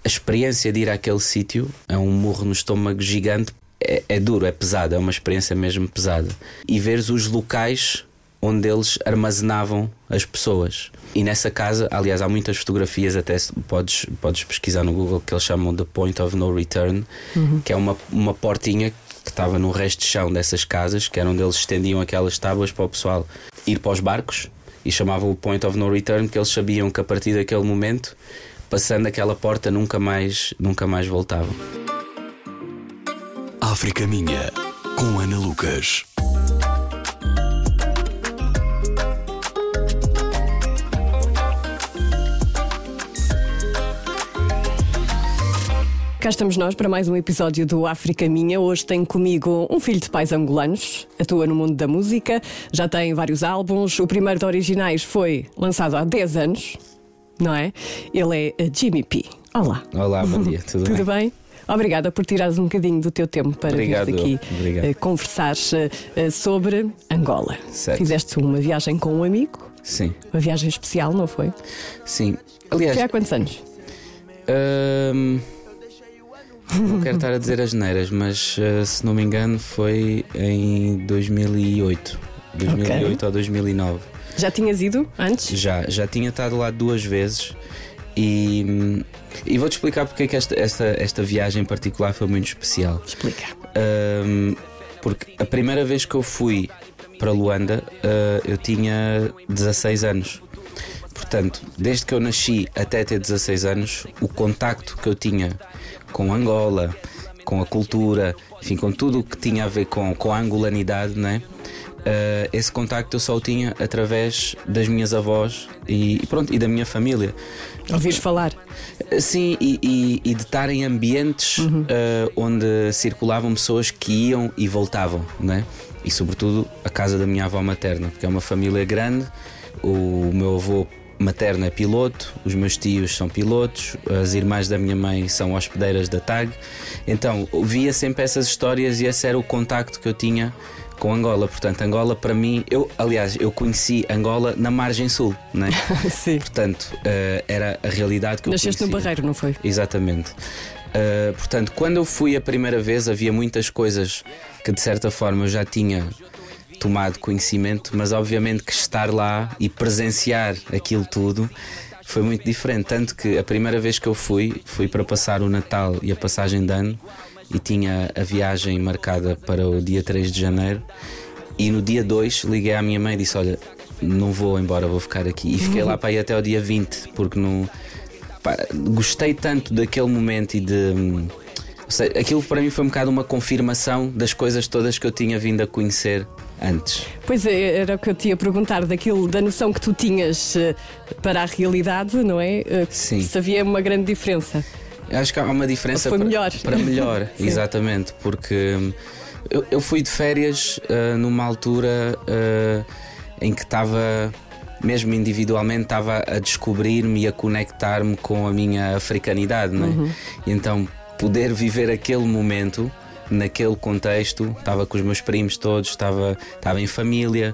a experiência de ir àquele sítio é um murro no estômago gigante. É duro, é pesado, é uma experiência mesmo pesada. E veres os locais onde eles armazenavam as pessoas. E nessa casa, aliás, há muitas fotografias, até podes pesquisar no Google, que eles chamam de Point of No Return, que é uma portinha que estava no resto de chão dessas casas, que era onde eles estendiam aquelas tábuas para o pessoal ir para os barcos, e chamavam o Point of No Return, porque eles sabiam que a partir daquele momento, passando aquela porta, nunca mais voltavam. África Minha, com Ana Lucas. Cá estamos nós para mais um episódio do África Minha. Hoje tenho comigo um filho de pais angolanos, atua no mundo da música, já tem vários álbuns. O primeiro de originais foi lançado há 10 anos, não é? Ele é Jimmy P. Olá. Olá, bom dia, tudo bem? Obrigada por tirares um bocadinho do teu tempo para vir aqui conversar sobre Angola. Certo. Fizeste uma viagem com um amigo? Sim. Uma viagem especial, não foi? Sim. Aliás, foi há quantos anos? Não quero estar a dizer as neiras, mas se não me engano foi em 2008. 2008 ou 2009. Já tinhas ido antes? Já tinha estado lá 2 vezes. E vou-te explicar porque é que esta viagem em particular foi muito especial. Explica. Porque a primeira vez que eu fui para Luanda, eu tinha 16 anos. Portanto, desde que eu nasci até ter 16 anos, o contacto que eu tinha com Angola, com a cultura, enfim, com tudo o que tinha a ver com a angolanidade, né? Esse contacto eu só o tinha através das minhas avós e da minha família. Ouvires falar? Sim, e de estar em ambientes onde circulavam pessoas que iam e voltavam, né? E sobretudo a casa da minha avó materna, porque é uma família grande. O meu avô materno é piloto, os meus tios são pilotos, as irmãs da minha mãe são hospedeiras da TAG. Então via sempre essas histórias e esse era o contacto que eu tinha com Angola. Portanto, Angola para mim, eu conheci Angola na margem sul, né? Sim. Portanto, era a realidade que eu conhecia. Nasceste no Barreiro, não foi? Exatamente. Portanto, quando eu fui a primeira vez, havia muitas coisas que de certa forma eu já tinha tomado conhecimento, mas obviamente que estar lá e presenciar aquilo tudo foi muito diferente. Tanto que a primeira vez que eu fui para passar o Natal e a passagem de ano, e tinha a viagem marcada para o dia 3 de janeiro, e no dia 2 liguei à minha mãe e disse: olha, não vou embora, vou ficar aqui. E fiquei lá para ir até o dia 20, porque não, gostei tanto daquele momento e aquilo para mim foi um bocado uma confirmação das coisas todas que eu tinha vindo a conhecer antes. Pois é, era o que eu te ia perguntar, da noção que tu tinhas para a realidade, não é? Sim. Se havia uma grande diferença. Acho que há uma diferença para melhor, exatamente, porque eu fui de férias numa altura em que estava, mesmo individualmente, estava a descobrir-me e a conectar-me com a minha africanidade, não é? E então poder viver aquele momento naquele contexto, estava com os meus primos todos, estava em família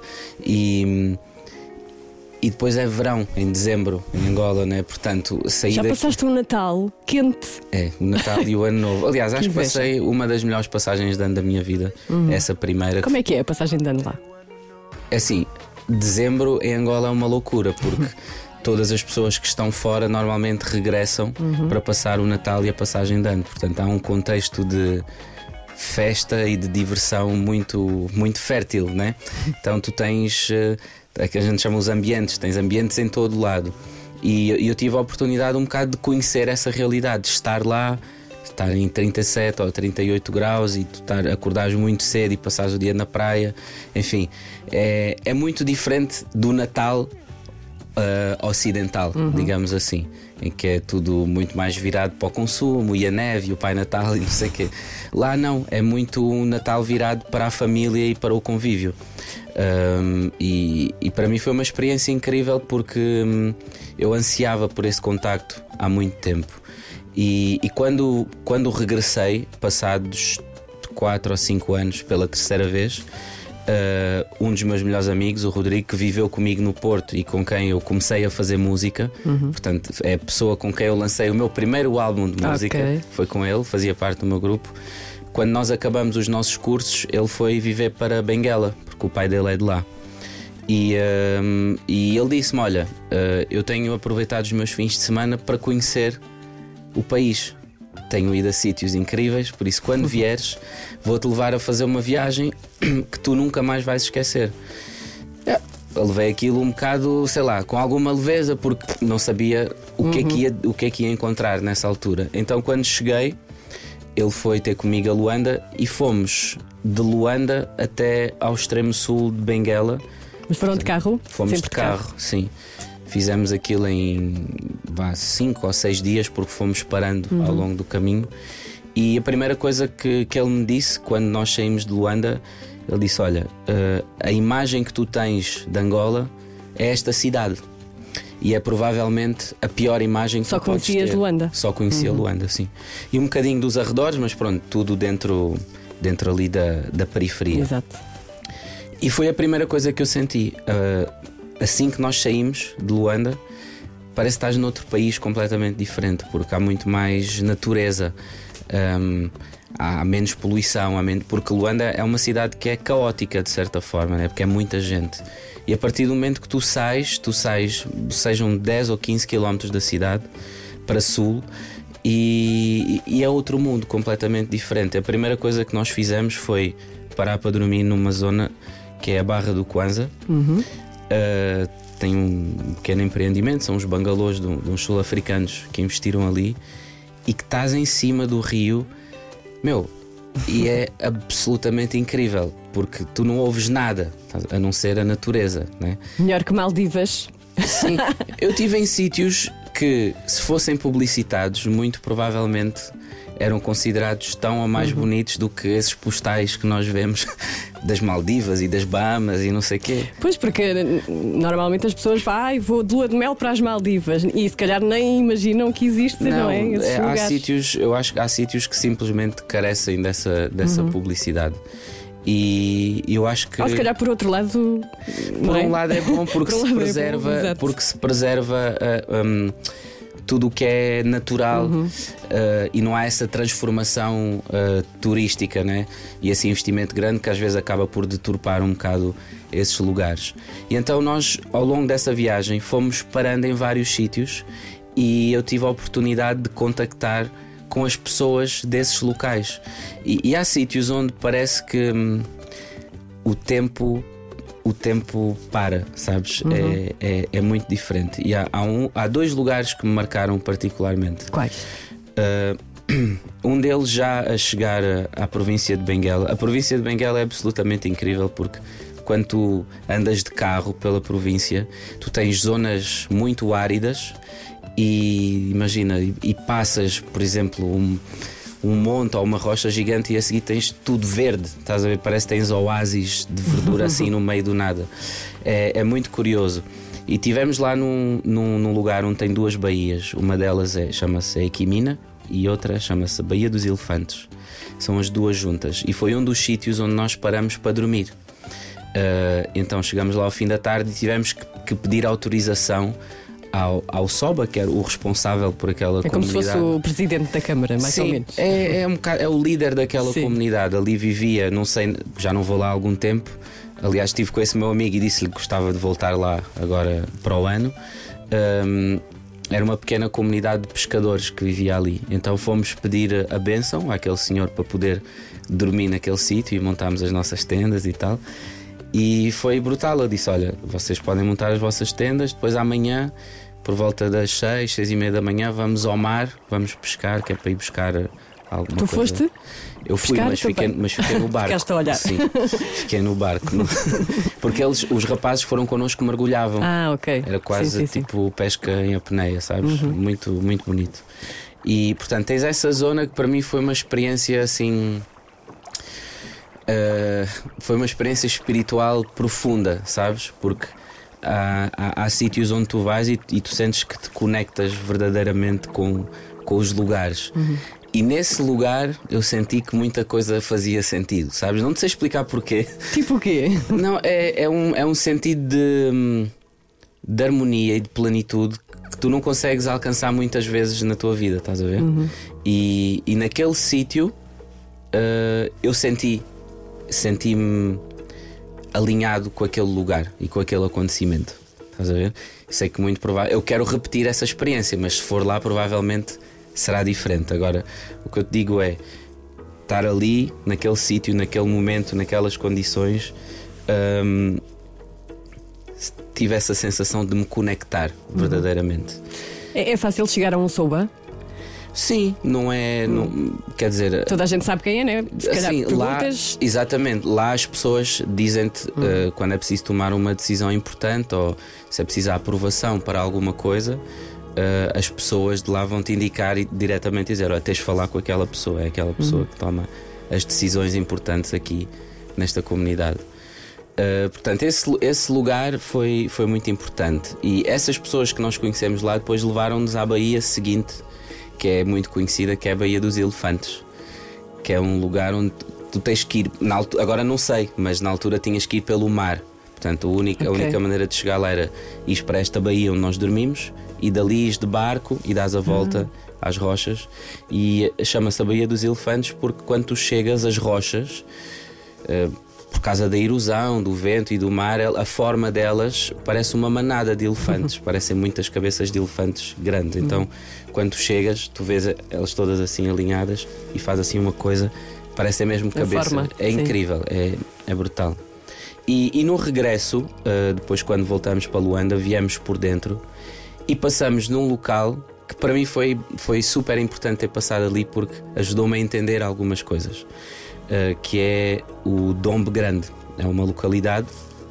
e depois é verão, em dezembro, em Angola, né? Portanto, saí já passaste um Natal quente? É, o Natal e o Ano Novo. Aliás, acho que passei uma das melhores passagens de ano da minha vida. Essa primeira. Como é que é a passagem de ano lá? É assim, dezembro em Angola é uma loucura, porque todas as pessoas que estão fora normalmente regressam para passar o Natal e a passagem de ano. Portanto, há um contexto de festa e de diversão muito, muito fértil, né? Então tu tens é que a gente chama os ambientes, tens ambientes em todo lado. E eu tive a oportunidade um bocado de conhecer essa realidade, de estar lá, estar em 37 ou 38 graus e tu acordares muito cedo e passares o dia na praia. Enfim, é muito diferente do Natal ocidental, digamos assim, em que é tudo muito mais virado para o consumo e a neve e o Pai Natal e não sei o quê. Lá não, é muito um Natal virado para a família e para o convívio. E para mim foi uma experiência incrível, porque eu ansiava por esse contacto há muito tempo. E quando regressei, passados 4 ou 5 anos, pela terceira vez, um dos meus melhores amigos, o Rodrigo, que viveu comigo no Porto e com quem eu comecei a fazer música. Portanto, é a pessoa com quem eu lancei o meu primeiro álbum de música. Foi com ele, fazia parte do meu grupo. Quando nós acabamos os nossos cursos, ele foi viver para Benguela, porque o pai dele é de lá. E ele disse-me: olha, eu tenho aproveitado os meus fins de semana para conhecer o país. Tenho ido a sítios incríveis, por isso quando vieres vou-te levar a fazer uma viagem que tu nunca mais vais esquecer. Eu levei aquilo um bocado, sei lá, com alguma leveza, porque não sabia o que é que ia encontrar nessa altura. Então quando cheguei, ele foi ter comigo a Luanda e fomos de Luanda até ao extremo sul de Benguela. Mas foram de carro? Fomos sempre de carro, sim. Fizemos aquilo em 5 ou 6 dias, porque fomos parando ao longo do caminho. E a primeira coisa que ele me disse quando nós saímos de Luanda, ele disse: olha, a imagem que tu tens de Angola é esta cidade. E é provavelmente a pior imagem que tu podes ter. Só conhecias Luanda? Só conhecia Luanda, sim. E um bocadinho dos arredores, mas pronto, tudo dentro ali da periferia. Exato. E foi a primeira coisa que eu senti. Assim que nós saímos de Luanda, parece que estás noutro país completamente diferente, porque há muito mais natureza, há menos poluição, porque Luanda é uma cidade que é caótica de certa forma, né? Porque é muita gente. E a partir do momento que tu sais, sejam 10 ou 15 quilómetros da cidade para sul, e é outro mundo completamente diferente. A primeira coisa que nós fizemos foi parar para dormir numa zona que é a Barra do Kwanza. Tem um pequeno empreendimento, são os bangalôs de uns sul-africanos que investiram ali e que estás em cima do rio, e é absolutamente incrível, porque tu não ouves nada a não ser a natureza, né? Melhor que Maldivas. Sim, eu estive em sítios que, se fossem publicitados, muito provavelmente eram considerados tão ou mais bonitos do que esses postais que nós vemos das Maldivas e das Bahamas e não sei o quê. Pois, porque normalmente as pessoas vou de lua de mel para as Maldivas e se calhar nem imaginam que existe, não é? Há sítios, eu acho que há sítios que simplesmente carecem dessa publicidade. E eu acho que, se calhar por outro lado, por um lado é bom porque se preserva tudo o que é natural, e não há essa transformação turística, né? E esse investimento grande que às vezes acaba por deturpar um bocado esses lugares. E então nós, ao longo dessa viagem, fomos parando em vários sítios e eu tive a oportunidade de contactar com as pessoas desses locais. E há sítios onde parece que o tempo para, sabes? É muito diferente. E há 2 lugares que me marcaram particularmente. Quais? Um deles já a chegar à província de Benguela. A província de Benguela é absolutamente incrível, porque quando tu andas de carro pela província, tu tens zonas muito áridas e imagina, e passas, por exemplo, um monte ou uma rocha gigante e a seguir tens tudo verde, estás a ver? Parece que tens oásis de verdura assim no meio do nada. É muito curioso. E estivemos lá num lugar onde tem 2 baías. Uma delas chama-se Equimina e outra chama-se Baía dos Elefantes. São as 2 juntas. E foi um dos sítios onde nós paramos para dormir. Então chegamos lá ao fim da tarde e tivemos que pedir autorização ao Soba, que era o responsável por aquela comunidade. É como se fosse o presidente da Câmara, mais ou menos. É o líder daquela comunidade. Ali vivia, não sei, já não vou lá há algum tempo. Aliás, estive com esse meu amigo e disse-lhe que gostava de voltar lá agora para o ano. Era uma pequena comunidade de pescadores que vivia ali. Então fomos pedir a bênção àquele senhor para poder dormir naquele sítio e montámos as nossas tendas e tal. E foi brutal. Eu disse: olha, vocês podem montar as vossas tendas, depois amanhã, por volta das 6, 6:30 da manhã, vamos ao mar, vamos pescar, que é para ir buscar alguma coisa. Tu foste? Eu fui, mas fiquei no barco. Ficaste a olhar. Sim, fiquei no barco. Porque os rapazes foram connosco, mergulhavam. Ok. Era quase tipo pesca em apneia, sabes? Muito, muito bonito. E portanto tens essa zona que para mim foi uma experiência assim. Foi uma experiência espiritual profunda, sabes? Porque há sítios onde tu vais e tu sentes que te conectas verdadeiramente com os lugares. E nesse lugar eu senti que muita coisa fazia sentido, sabes? Não te sei explicar porquê. Tipo o quê? Não, é um sentido de harmonia e de plenitude que tu não consegues alcançar muitas vezes na tua vida, estás a ver? E naquele sítio eu senti-me alinhado com aquele lugar e com aquele acontecimento, estás a ver? Sei que muito provável eu quero repetir essa experiência, mas se for lá provavelmente será diferente. Agora, o que eu te digo é estar ali, naquele sítio, naquele momento, naquelas condições, tive essa sensação de me conectar verdadeiramente. É fácil chegar a um soba? Sim, não é. Não, quer dizer. Toda a gente sabe quem é, né? Se calhar assim, perguntas. lá, exatamente, lá as pessoas dizem-te quando é preciso tomar uma decisão importante ou se é preciso a aprovação para alguma coisa. As pessoas de lá vão te indicar e diretamente dizer: olha, tens de falar com aquela pessoa, é aquela pessoa que toma as decisões importantes aqui nesta comunidade. Portanto, esse lugar foi muito importante. E essas pessoas que nós conhecemos lá depois levaram-nos à baía seguinte, que é muito conhecida, que é a Baía dos Elefantes, que é um lugar onde tu tens que ir agora não sei, mas na altura tinhas que ir pelo mar. Portanto, a única maneira de chegar lá era ir para esta baía onde nós dormimos e dali ires de barco e dás a volta às rochas. E chama-se a Baía dos Elefantes porque quando tu chegas às rochas, por causa da erosão, do vento e do mar, a forma delas parece uma manada de elefantes. Parecem muitas cabeças de elefantes grandes. Então, quando tu chegas, tu vês elas todas assim alinhadas e faz assim uma coisa, parecem mesmo cabeça. Forma, é incrível, é brutal. E no regresso, depois quando voltamos para Luanda, viemos por dentro e passamos num local que para mim foi super importante ter passado ali porque ajudou-me a entender algumas coisas, que é o Dombe Grande. É uma localidade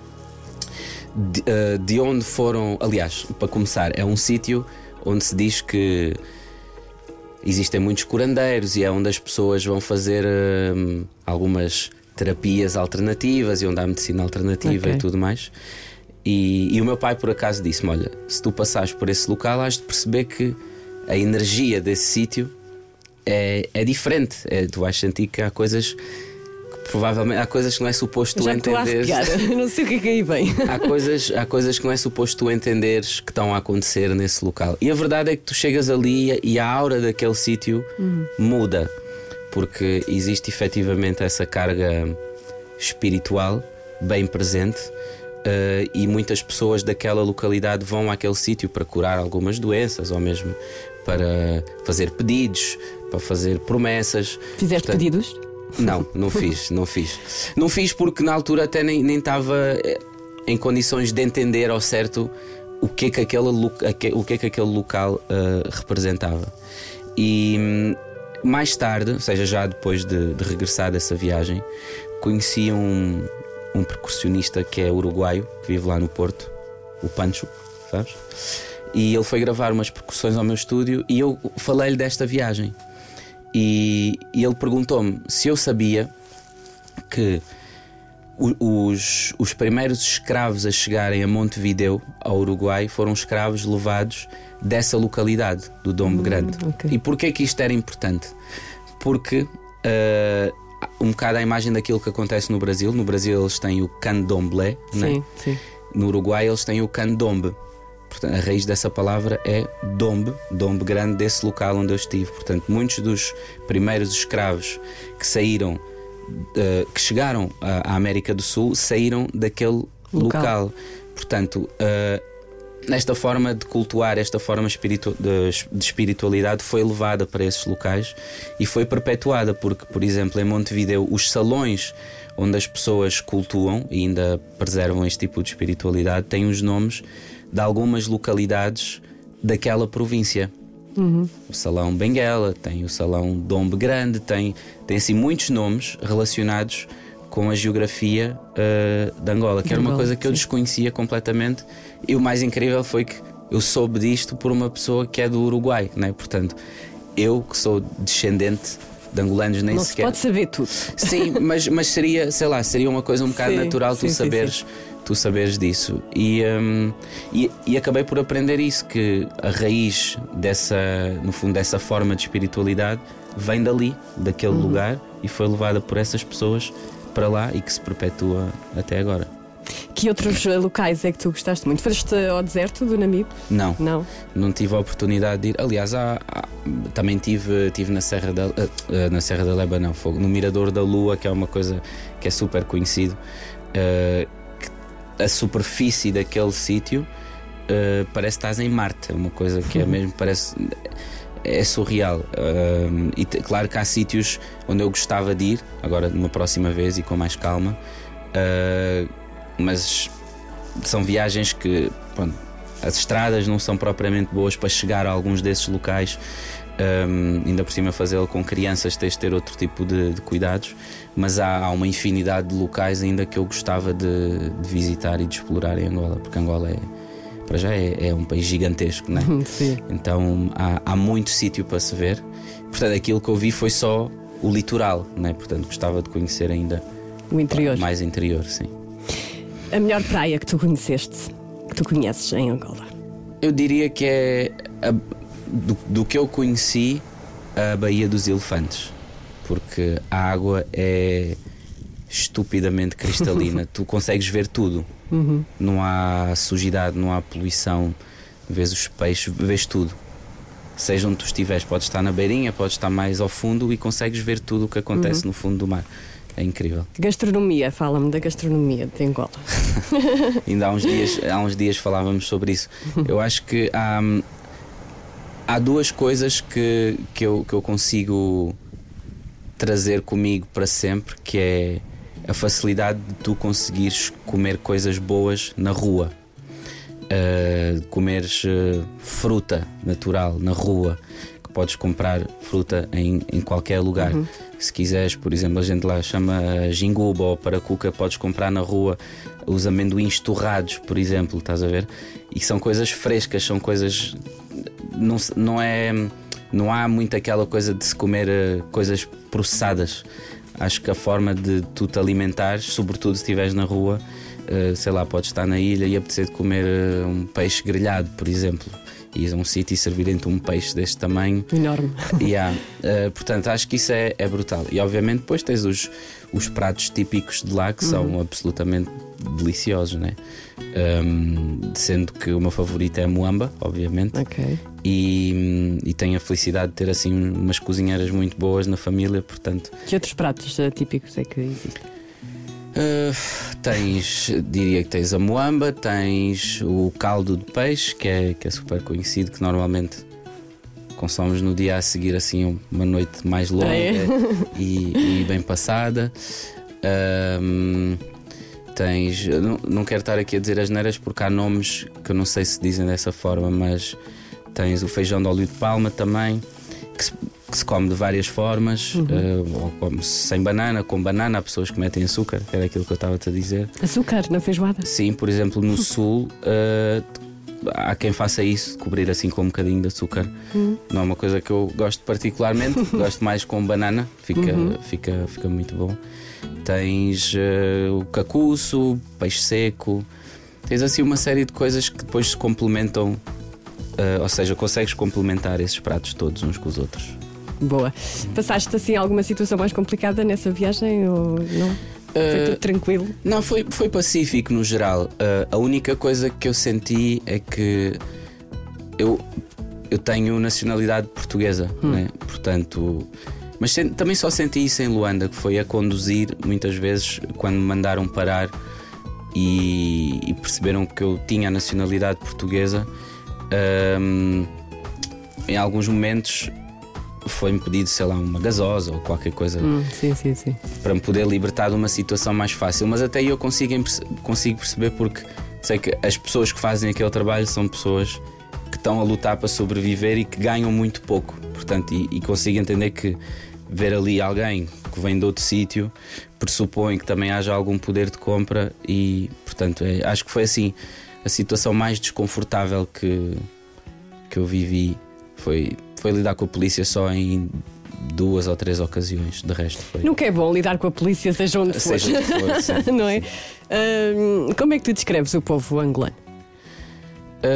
de onde foram, aliás, para começar, é um sítio onde se diz que existem muitos curandeiros e é onde as pessoas vão fazer algumas terapias alternativas e onde há medicina alternativa e tudo mais. E o meu pai por acaso disse-me: olha, se tu passares por esse local has de perceber que a energia desse sítio é diferente. Tu vais sentir que há coisas que provavelmente há coisas que não é suposto tu entenderes. Não sei o que é que aí vem. Há coisas que não é suposto tu entenderes que estão a acontecer nesse local. E a verdade é que tu chegas ali e a aura daquele sítio muda, porque existe efetivamente essa carga espiritual bem presente. E muitas pessoas daquela localidade vão àquele sítio para curar algumas doenças ou mesmo para fazer pedidos, para fazer promessas. Fizeste pedidos? Não fiz. Não fiz porque na altura até nem estava em condições de entender ao certo o que é que aquele local representava. E mais tarde, ou seja, já depois de regressar dessa viagem, conheci um percussionista que é uruguaio, que vive lá no Porto, o Pancho, sabes? E ele foi gravar umas percussões ao meu estúdio e eu falei-lhe desta viagem. E ele perguntou-me se eu sabia que os primeiros escravos a chegarem a Montevideo, ao Uruguai, foram escravos levados dessa localidade, do Dombe Grande. E porquê que isto era importante? Porque um bocado a imagem daquilo que acontece no Brasil. No Brasil eles têm o candomblé, né? Sim. No Uruguai eles têm o candombe. Portanto, a raiz dessa palavra é Dombe Grande, desse local onde eu estive. Portanto, muitos dos primeiros escravos que saíram, que chegaram à América do Sul, saíram daquele local. Portanto, esta forma de cultuar, esta forma de espiritualidade foi levada para esses locais e foi perpetuada, porque, por exemplo, em Montevideo, os salões onde as pessoas cultuam e ainda preservam este tipo de espiritualidade têm os nomes de algumas localidades daquela província. O Salão Benguela, tem o Salão Dombe Grande, tem assim muitos nomes relacionados com a geografia de Angola, que era uma coisa que eu desconhecia completamente. E o mais incrível foi que eu soube disto por uma pessoa que é do Uruguai, né? Portanto, eu que sou descendente de angolanos, nem não sequer. Não se pode saber tudo. Sim, mas seria, sei lá, seria uma coisa um bocado natural tu saberes disso. E acabei por aprender isso, que a raiz dessa, no fundo, dessa forma de espiritualidade vem dali, daquele lugar, e foi levada por essas pessoas para lá e que se perpetua até agora. Que outros locais é que tu gostaste muito? Foste ao deserto do Namibe? Não tive a oportunidade de ir. Aliás, também tive na Serra da Leba, não, no Mirador da Lua, que é uma coisa que é super conhecido. A superfície daquele sítio parece que estás em Marte. É uma coisa que é mesmo, parece. É surreal. E claro que há sítios onde eu gostava de ir, agora numa próxima vez e com mais calma. Mas são viagens que, pronto, as estradas não são propriamente boas para chegar a alguns desses locais. Ainda por cima fazê-lo com crianças tens de ter outro tipo de cuidados. Mas há uma infinidade de locais ainda que eu gostava de visitar e de explorar em Angola, porque Angola para já é um país gigantesco, não é? Sim. Então há muito sítio para se ver. Portanto, aquilo que eu vi foi só o litoral, não é? Portanto, gostava de conhecer ainda o interior. Mais interior, sim. A melhor praia que tu conheces em Angola? Eu diria que é do que eu conheci, a Baía dos Elefantes, porque a água é estupidamente cristalina. Tu consegues ver tudo. Não há sujidade, não há poluição. Vês os peixes, vês tudo. Seja onde tu estiveres, podes estar na beirinha, podes estar mais ao fundo e consegues ver tudo o que acontece no fundo do mar. É incrível. Gastronomia, fala-me da gastronomia de Angola. Ainda há uns dias falávamos sobre isso. Eu acho que há duas coisas que eu consigo trazer comigo para sempre, que é a facilidade de tu conseguires comer coisas boas na rua. Comeres fruta natural na rua, que podes comprar fruta em qualquer lugar. Se quiseres, por exemplo, a gente lá chama jinguba ou paracuca, podes comprar na rua os amendoins torrados, por exemplo, estás a ver? E são coisas frescas, são coisas. Não há muito aquela coisa de se comer coisas processadas. Acho que a forma de tu te alimentares, sobretudo se estiveres na rua, sei lá, podes estar na ilha e apetecer de comer um peixe grelhado, por exemplo. Ir a um sítio e servirem-te um peixe deste tamanho enorme. Portanto, acho que isso é brutal. E obviamente depois tens os pratos típicos de lá que são absolutamente deliciosos, né? Sendo que o meu favorito é a muamba, obviamente. E tenho a felicidade de ter assim umas cozinheiras muito boas na família, portanto. Que outros pratos típicos é que existem? Diria que tens a muamba, tens o caldo de peixe, que é super conhecido, que normalmente consomes no dia a seguir, assim, uma noite mais longa e bem passada. Tens, não quero estar aqui a dizer asneiras porque há nomes que eu não sei se dizem dessa forma, mas tens o feijão de óleo de palma também, que se come de várias formas, ou come sem banana, com banana. Há pessoas que metem açúcar, que era aquilo que eu estava-te a dizer. Açúcar na feijoada? Sim, por exemplo, no sul há quem faça isso, cobrir assim com um bocadinho de açúcar. Não é uma coisa que eu gosto particularmente, gosto mais com banana, fica muito bom. Tens o cacuço, peixe seco, tens assim uma série de coisas que depois se complementam, ou seja, consegues complementar esses pratos todos uns com os outros. Boa. Passaste assim alguma situação mais complicada nessa viagem ou não? Foi tudo tranquilo? Não, foi pacífico no geral. A única coisa que eu senti é que eu tenho nacionalidade portuguesa, né? Portanto, mas também só senti isso em Luanda, que foi a conduzir muitas vezes quando me mandaram parar e perceberam que eu tinha a nacionalidade portuguesa. Em alguns momentos foi-me pedido, sei lá, uma gasosa ou qualquer coisa sim. para me poder libertar de uma situação mais fácil. Mas até eu consigo perceber, porque sei que as pessoas que fazem aquele trabalho são pessoas que estão a lutar para sobreviver e que ganham muito pouco. Portanto, e consigo entender que ver ali alguém que vem de outro sítio pressupõe que também haja algum poder de compra e, portanto, acho que foi assim a situação mais desconfortável que eu vivi. Foi lidar com a polícia só em 2 ou 3 ocasiões. De resto foi. Nunca é bom lidar com a polícia, seja onde for. Não é? Como é que tu descreves o povo angolano?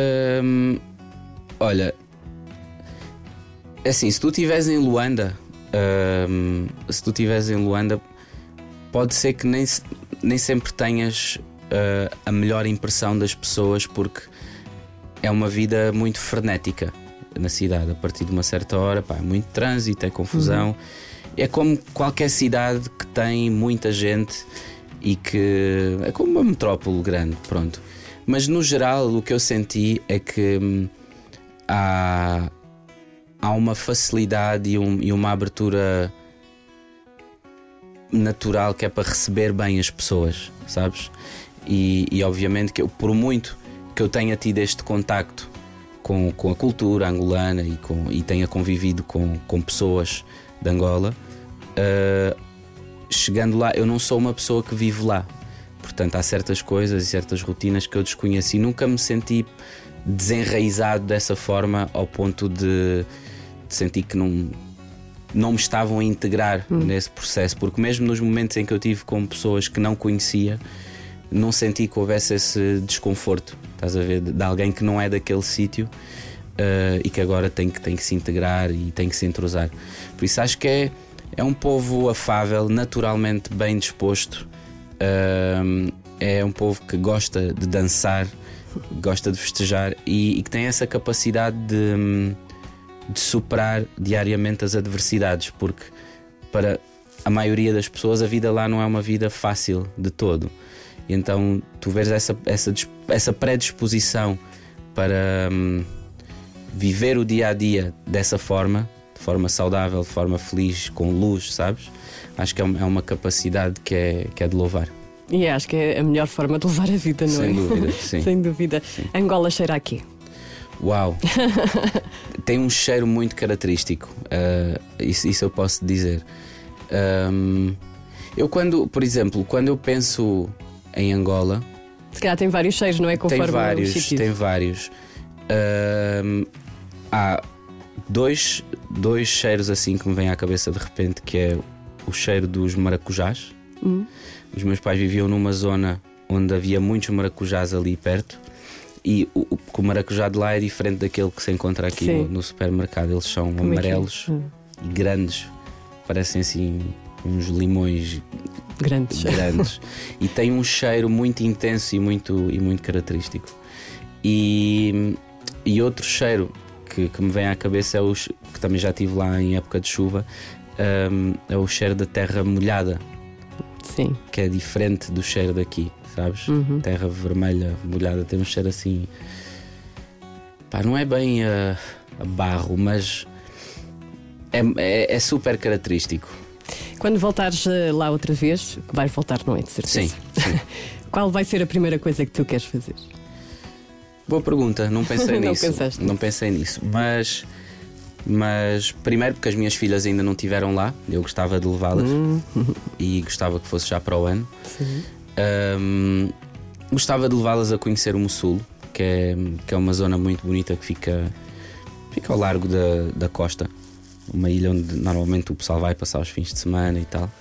Olha, assim, se tu estiveres em Luanda, se tu estiveres em Luanda, pode ser que nem sempre tenhas a melhor impressão das pessoas, porque é uma vida muito frenética na cidade. A partir de uma certa hora, é muito trânsito, é confusão. É como qualquer cidade que tem muita gente e que é como uma metrópole grande, pronto. Mas no geral o que eu senti é que há uma facilidade e uma abertura natural que é para receber bem as pessoas, sabes? E obviamente que por muito que eu tenha tido este contacto com a cultura angolana e tenha convivido com pessoas de Angola, chegando lá, eu não sou uma pessoa que vive lá. Portanto, há certas coisas e certas rotinas que eu desconheci. Nunca me senti desenraizado dessa forma, ao ponto de sentir que não me estavam a integrar nesse processo. Porque mesmo nos momentos em que eu tive com pessoas que não conhecia, não senti que houvesse esse desconforto, estás a ver, de alguém que não é daquele sítio e que agora tem que se integrar e tem que se entrosar. Por isso acho que é um povo afável, naturalmente bem disposto. É um povo que gosta de dançar, gosta de festejar e que tem essa capacidade de superar diariamente as adversidades, porque para a maioria das pessoas a vida lá não é uma vida fácil de todo. E então tu vês essa predisposição para viver o dia a dia dessa forma, de forma saudável, de forma feliz, com luz, sabes? Acho que é uma capacidade que é de louvar. E acho que é a melhor forma de levar a vida, não é? Sem dúvida, sim. Sem dúvida. Sim. Angola cheira aqui. Uau! Tem um cheiro muito característico, isso eu posso dizer. Eu por exemplo, quando eu penso em Angola, se calhar tem vários cheiros, não é? Conforme tem vários. Há dois cheiros assim que me vêm à cabeça de repente, que é o cheiro dos maracujás. Os meus pais viviam numa zona onde havia muitos maracujás ali perto, e o maracujá de lá é diferente daquele que se encontra aqui no supermercado. Eles são amarelos e grandes, parecem assim uns limões grandes. E tem um cheiro muito intenso e muito característico. E outro cheiro que me vem à cabeça que também já tive lá em época de chuva, é o cheiro da terra molhada. Sim. Que é diferente do cheiro daqui, sabes? Terra vermelha molhada tem um cheiro assim, não é bem a barro, mas é super característico. Quando voltares lá outra vez, vais voltar, não é? De certeza. Sim. Qual vai ser a primeira coisa que tu queres fazer? Boa pergunta, não pensei nisso. Não pensei nisso, mas primeiro porque as minhas filhas ainda não estiveram lá, eu gostava de levá-las e gostava que fosse já para o ano. Gostava de levá-las a conhecer o Mossul, que é uma zona muito bonita que fica ao largo da costa, uma ilha onde normalmente o pessoal vai passar os fins de semana e tal.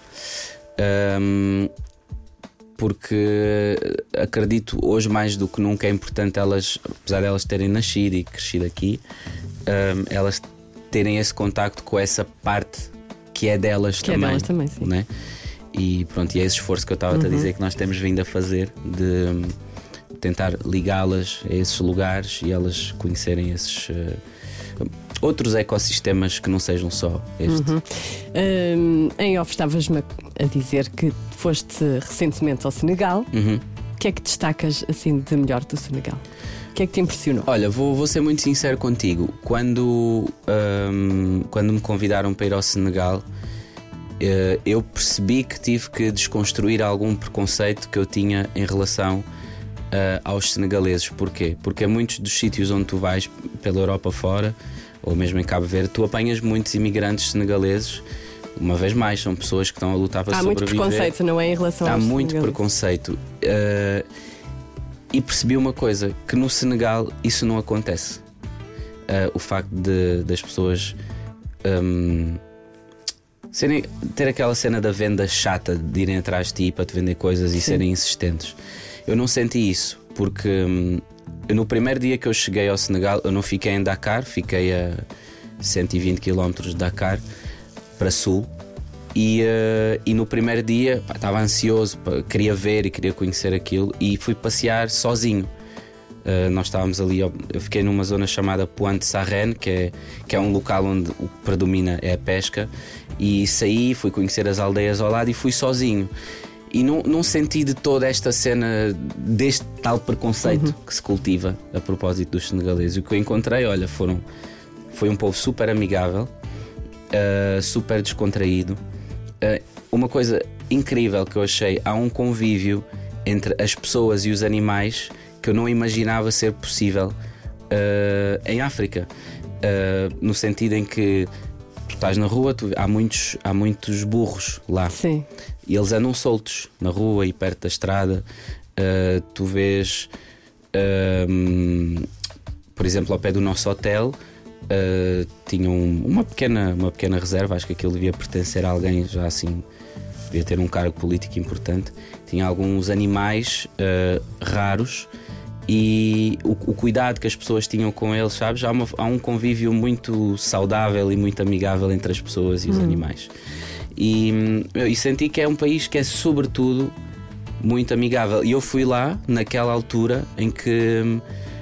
Porque acredito hoje mais do que nunca é importante elas, apesar de elas terem nascido e crescido aqui, elas terem esse contacto com essa parte que é delas que também. É delas também, sim. Né? E pronto, e é esse esforço que eu estava a dizer que nós temos vindo a fazer, de tentar ligá-las a esses lugares e elas conhecerem esses outros ecossistemas que não sejam só este. Em off estavas-me a dizer que foste recentemente ao Senegal. O que é que destacas assim de melhor do Senegal? O que é que te impressionou? Olha, vou ser muito sincero contigo. Quando me convidaram para ir ao Senegal, eu percebi que tive que desconstruir algum preconceito que eu tinha em relação aos senegaleses. Porquê? Porque muitos dos sítios onde tu vais pela Europa fora, ou mesmo em Cabo Verde, tu apanhas muitos imigrantes senegaleses. Uma vez mais, são pessoas que estão a lutar para sobreviver. Há muito preconceito, não é? Em relação aos Há muito preconceito. E percebi uma coisa, que no Senegal isso não acontece. O facto das pessoas ter aquela cena da venda chata, de irem atrás de ti para te vender coisas e serem insistentes. Eu não senti isso, porque no primeiro dia que eu cheguei ao Senegal, eu não fiquei em Dakar, fiquei a 120 km de Dakar. para sul. E no primeiro dia estava ansioso, queria ver e queria conhecer aquilo, e fui passear sozinho. Nós estávamos ali, eu fiquei numa zona chamada Pointe Sarrenne, que é um local onde o que predomina é a pesca, e saí, fui conhecer as aldeias ao lado e fui sozinho. E não senti de toda esta cena deste tal preconceito que se cultiva a propósito dos senegaleses. O que eu encontrei, olha, foi um povo super amigável, super descontraído. Uma coisa incrível que eu achei, há um convívio entre as pessoas e os animais que eu não imaginava ser possível em África, no sentido em que tu estás na rua, há muitos burros lá. Sim. E eles andam soltos na rua e perto da estrada. Tu vês, por exemplo, ao pé do nosso hotel, tinham uma pequena reserva. Acho que aquilo devia pertencer a alguém já assim, devia ter um cargo político importante. Tinha alguns animais raros, e o cuidado que as pessoas tinham com eles, sabes? Há um convívio muito saudável e muito amigável entre as pessoas e os animais. E senti que é um país que é sobretudo muito amigável. E eu fui lá naquela altura em que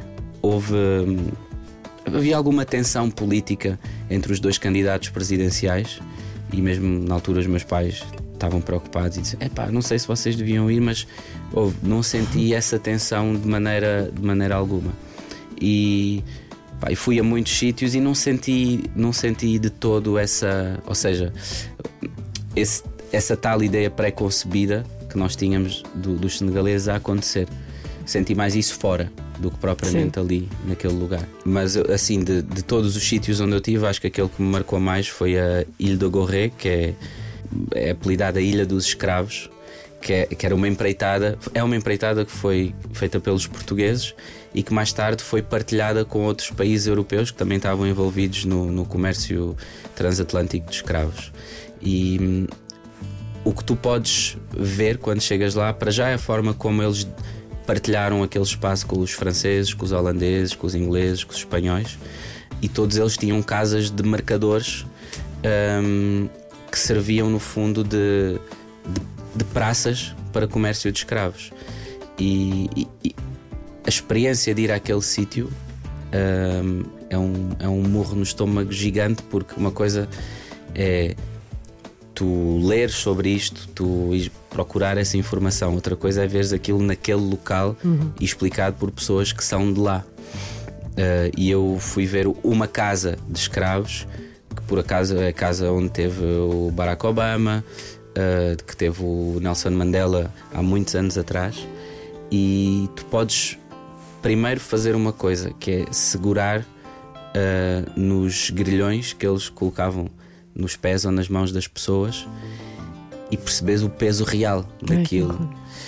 havia alguma tensão política entre os dois candidatos presidenciais, e mesmo na altura os meus pais estavam preocupados e disseram: não sei se vocês deviam ir, mas não senti essa tensão de maneira alguma. E fui a muitos sítios e não senti de todo essa, ou seja, essa tal ideia pré-concebida que nós tínhamos dos senegaleses a acontecer. Senti mais isso fora do que propriamente ali naquele lugar. Mas assim, de todos os sítios onde eu estive, acho que aquele que me marcou mais foi a Ilha de Gorée, que é apelidada Ilha dos Escravos, que era uma empreitada. É uma empreitada que foi feita pelos portugueses e que mais tarde foi partilhada com outros países europeus que também estavam envolvidos no comércio transatlântico de escravos. E o que tu podes ver quando chegas lá, para já, é a forma como eles partilharam aquele espaço com os franceses, com os holandeses, com os ingleses, com os espanhóis, e todos eles tinham casas de mercadores que serviam no fundo de praças para comércio de escravos. E a experiência de ir àquele sítio é um murro no estômago gigante, porque uma coisa é tu leres sobre isto, tu procurar essa informação, outra coisa é veres aquilo naquele local e explicado por pessoas que são de lá. E eu fui ver uma casa de escravos, que por acaso é a casa onde teve o Barack Obama, que teve o Nelson Mandela há muitos anos atrás. E tu podes primeiro fazer uma coisa, que é segurar nos grilhões que eles colocavam nos pés ou nas mãos das pessoas e perceberes o peso real daquilo.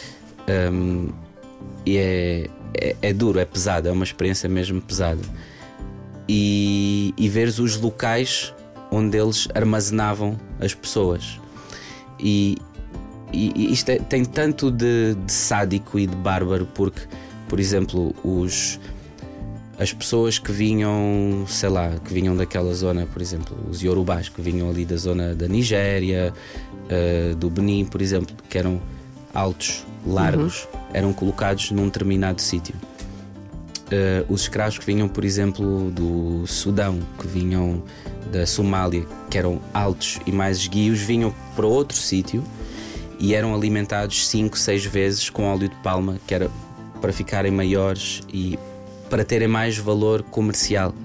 E é duro, é pesado, é uma experiência mesmo pesada. E veres os locais onde eles armazenavam as pessoas. E isto tem tanto de sádico e de bárbaro, porque, por exemplo, as pessoas que vinham, sei lá, que vinham daquela zona, por exemplo, os iorubás que vinham ali da zona da Nigéria, do Benin, por exemplo, que eram altos, largos, eram colocados num determinado sítio. Os escravos que vinham, por exemplo, do Sudão, que vinham da Somália, que eram altos e mais esguios, vinham para outro sítio e eram alimentados 5, 6 vezes com óleo de palma, que era para ficarem maiores e para terem mais valor comercial.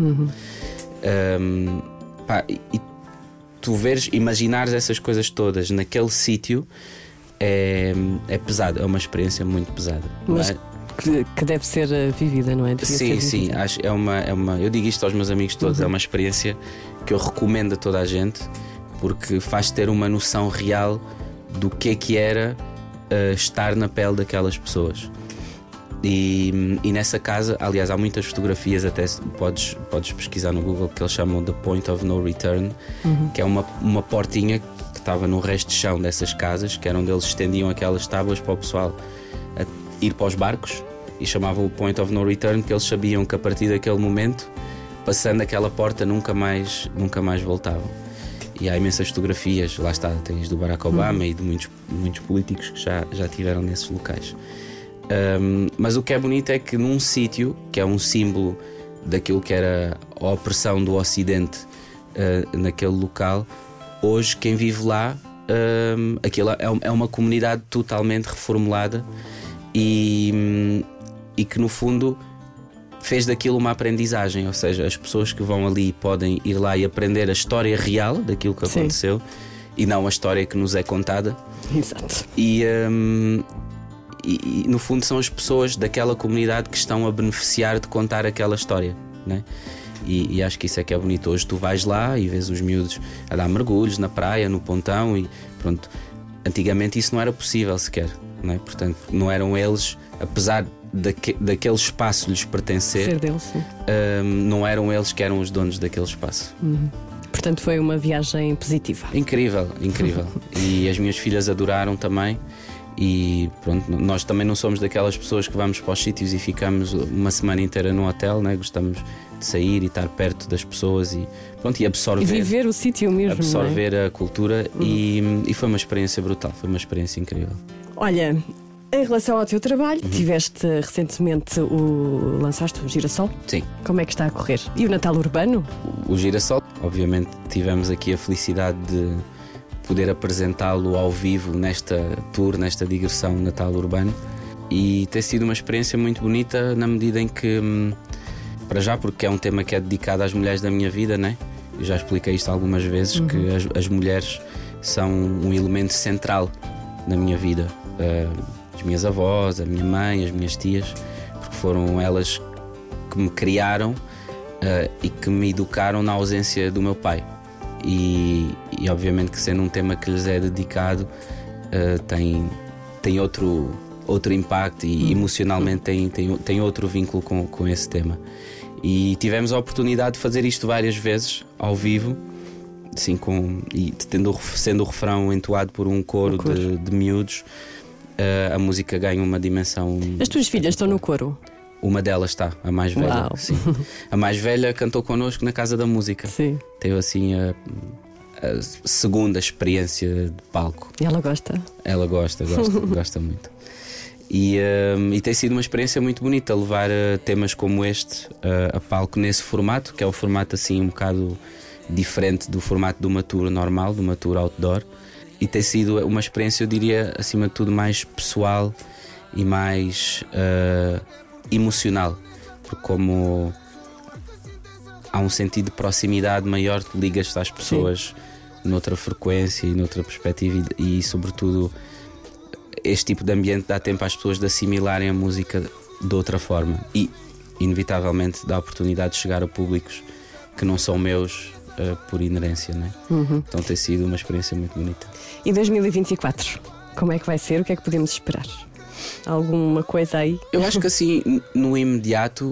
E tu imaginares essas coisas todas naquele sítio é pesado, é uma experiência muito pesada. Mas que deve ser vivida, não é? Sim, acho, é uma. Eu digo isto aos meus amigos todos, é uma experiência que eu recomendo a toda a gente, porque faz ter uma noção real do que era estar na pele daquelas pessoas. E nessa casa, aliás, há muitas fotografias, até podes pesquisar no Google, que eles chamam de Point of No Return, que é uma portinha que estava no resto de chão dessas casas, que era onde eles estendiam aquelas tábuas para o pessoal ir para os barcos, e chamavam o Point of No Return, porque eles sabiam que a partir daquele momento, passando aquela porta, nunca mais voltavam. E há imensas fotografias, lá está, tens do Barack Obama e de muitos políticos que já estiveram nesses locais. Mas o que é bonito é que num sítio que é um símbolo daquilo que era a opressão do Ocidente, naquele local, hoje quem vive lá, aquilo é uma comunidade totalmente reformulada e que no fundo fez daquilo uma aprendizagem, ou seja, as pessoas que vão ali podem ir lá e aprender a história real daquilo que aconteceu e não a história que nos é contada. Exato. E no fundo são as pessoas daquela comunidade que estão a beneficiar de contar aquela história, né? E acho que isso é que é bonito. Hoje tu vais lá e vês os miúdos a dar mergulhos na praia, no pontão e pronto. Antigamente isso não era possível sequer, né? Portanto, não eram eles, apesar daquele espaço lhes pertencer, Ser deles, sim. Não eram eles que eram os donos daquele espaço. Portanto, foi uma viagem positiva. Incrível, incrível. E as minhas filhas adoraram também. E pronto, nós também não somos daquelas pessoas que vamos para os sítios e ficamos uma semana inteira num hotel, né? Gostamos de sair e estar perto das pessoas e, pronto, e absorver. E viver o sítio mesmo. Absorver não é? a cultura e foi uma experiência brutal, foi uma experiência incrível. Olha, em relação ao teu trabalho, tiveste recentemente lançaste o Girassol. Sim. Como é que está a correr? E o Natal Urbano? O Girassol, obviamente tivemos aqui a felicidade de poder apresentá-lo ao vivo nesta tour, nesta digressão Natal Urbano, e tem sido uma experiência muito bonita na medida em que, para já, porque é um tema que é dedicado às mulheres da minha vida, né? Eu já expliquei isto algumas vezes, que as mulheres são um elemento central na minha vida. As minhas avós, a minha mãe, as minhas tias, porque foram elas que me criaram e que me educaram na ausência do meu pai. E obviamente que sendo um tema que lhes é dedicado, tem outro impacto e emocionalmente tem outro vínculo com esse tema. E tivemos a oportunidade de fazer isto várias vezes ao vivo, assim, sendo o refrão entoado por um coro de miúdos. A música ganha uma dimensão. As tuas filhas estão no coro? Uma delas está, a mais velha. Sim. A mais velha cantou connosco na Casa da Música. Sim. Teve assim a segunda experiência de palco. E ela gosta? Ela gosta muito. E tem sido uma experiência muito bonita levar temas como este a palco nesse formato, que é um formato assim um bocado diferente do formato de uma tour normal, de uma tour outdoor. E tem sido uma experiência, eu diria, acima de tudo, mais pessoal e mais emocional, porque como há um sentido de proximidade maior, tu ligas-te às pessoas noutra frequência e noutra perspectiva e sobretudo este tipo de ambiente dá tempo às pessoas de assimilarem a música de outra forma e inevitavelmente dá a oportunidade de chegar a públicos que não são meus por inerência, né? Então tem sido uma experiência muito bonita. E 2024, como é que vai ser? O que é que podemos esperar? Alguma coisa aí? Eu acho que assim, no imediato,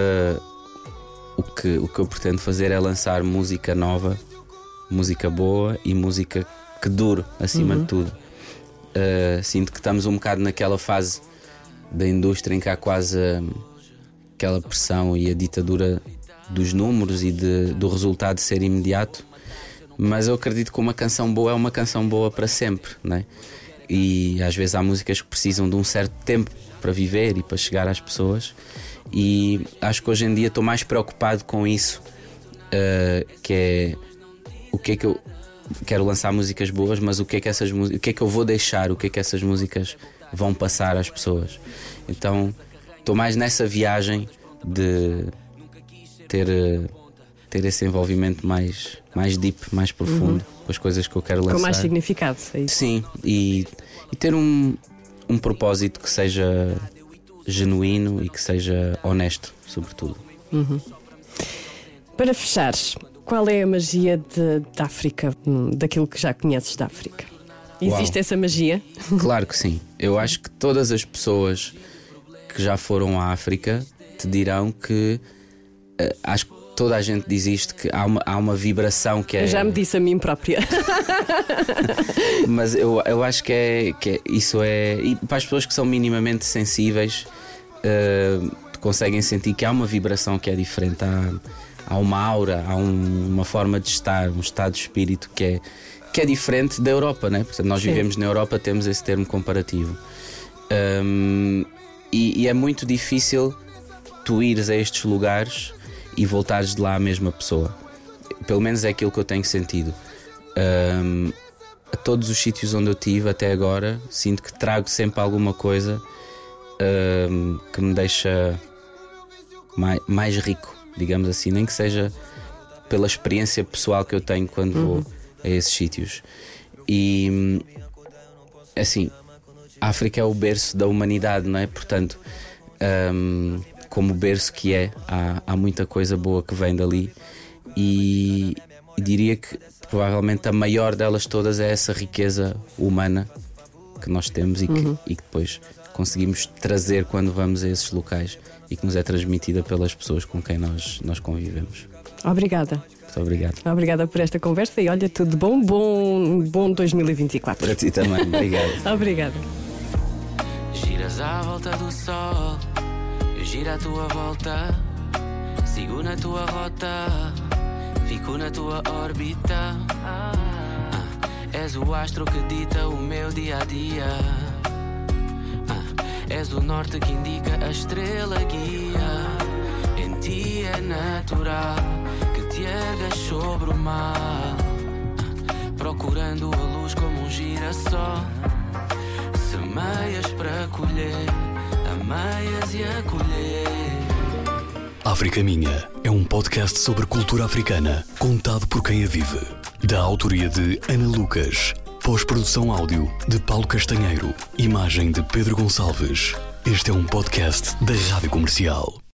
o que eu pretendo fazer é lançar música nova, música boa e música que dure, acima de tudo. Sinto que estamos um bocado naquela fase da indústria em que há quase aquela pressão e a ditadura dos números e do resultado ser imediato. Mas eu acredito que uma canção boa é uma canção boa para sempre, né? E às vezes há músicas que precisam de um certo tempo para viver e para chegar às pessoas. E acho que hoje em dia estou mais preocupado com isso, que é o que é que eu quero lançar músicas boas, mas o que é que eu vou deixar, o que é que essas músicas vão passar às pessoas. Então estou mais nessa viagem de ter esse envolvimento mais deep, mais profundo com as coisas que eu quero lançar. Com mais significado, é isso? Sim, e ter um propósito que seja genuíno e que seja honesto, sobretudo. Para fechar, qual é a magia da África, daquilo que já conheces da África? Existe essa magia? Claro que sim. Eu acho que todas as pessoas que já foram à África te dirão que acho que toda a gente diz isto, que há uma vibração que é. Eu já me disse a mim própria. Mas eu acho que isso é. E para as pessoas que são minimamente sensíveis, conseguem sentir que há uma vibração que é diferente. uma aura, há uma forma de estar, um estado de espírito que é diferente da Europa, né? Portanto, nós vivemos na Europa, temos esse termo comparativo. E é muito difícil tu ires a estes lugares e voltares de lá a mesma pessoa. Pelo menos é aquilo que eu tenho sentido. A todos os sítios onde eu estive até agora, sinto que trago sempre alguma coisa que me deixa mais rico, digamos assim, nem que seja pela experiência pessoal que eu tenho quando vou a esses sítios. E assim, a África é o berço da humanidade, não é? Portanto, como berço que há muita coisa boa que vem dali. E diria que provavelmente a maior delas todas é essa riqueza humana que nós temos e que depois conseguimos trazer quando vamos a esses locais e que nos é transmitida pelas pessoas com quem nós convivemos. Obrigada. Muito obrigado. Obrigada por esta conversa e olha, tudo bom 2024. Para ti também, obrigado. Obrigada. Giras à volta do sol, eu giro à tua volta, sigo na tua rota, fico na tua órbita. És o astro que dita o meu dia a dia. És o norte que indica a estrela guia. Em ti é natural que te ergas sobre o mar, procurando a luz como um girassol. Semeias para colher, ameias e acolher. África Minha é um podcast sobre cultura africana, contado por quem a vive. Da autoria de Ana Lucas. Pós-produção áudio de Paulo Castanheiro. Imagem de Pedro Gonçalves. Este é um podcast da Rádio Comercial.